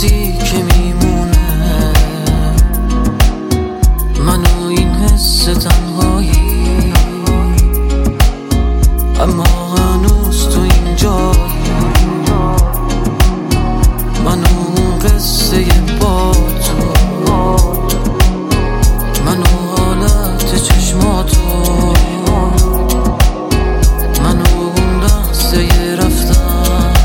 کسی که میمونه منو این حس تنهایی، اما هنوز تو این جایی منو اون قصه با تو، منو حالت چشماتو، منو اون لحظه رفتن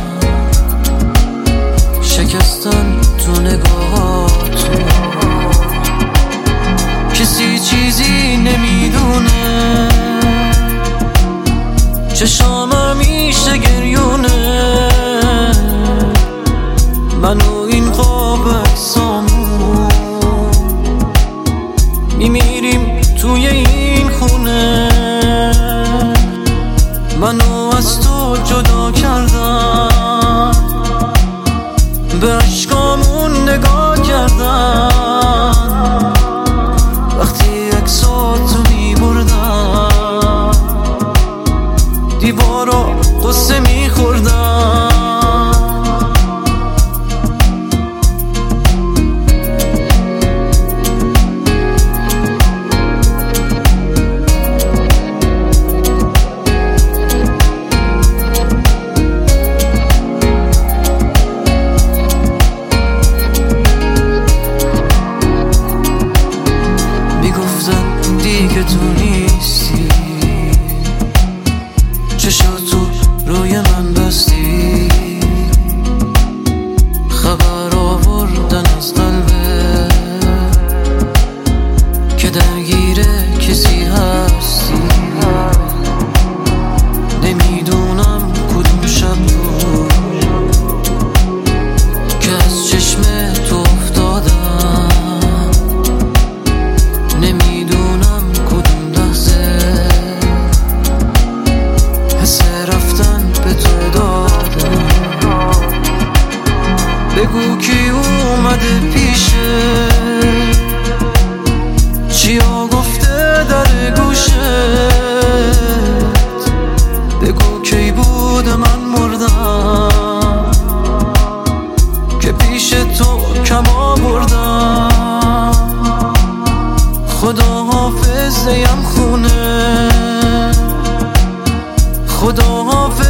شکستن تو نگاهاتو. کسی چیزی نمیدونه چشام همیشه گریونه، منو این قاب اکسامون میمیریم توی این خونه، منو از تو جدا کردن، به عشقامون نگاه کردن، وقتی عکساتو میبردن دیوارو قصه میخوردن. دیگه تو نیستی، چشاتو روی من بستی، خبر آوردن از قلبه که درگیر کسی هستی. نمیدونم کدوم شب بود که از چشم تو افتادم، نمیدونم کدوم لحظه حس رفتن به تو دادم. بگو کی اومده پیشه، چیا گفته در گوشت، بگو کی بود من مردم که پیش تو کم آوردم. خدا حافظ یم خونه، خدا حافظ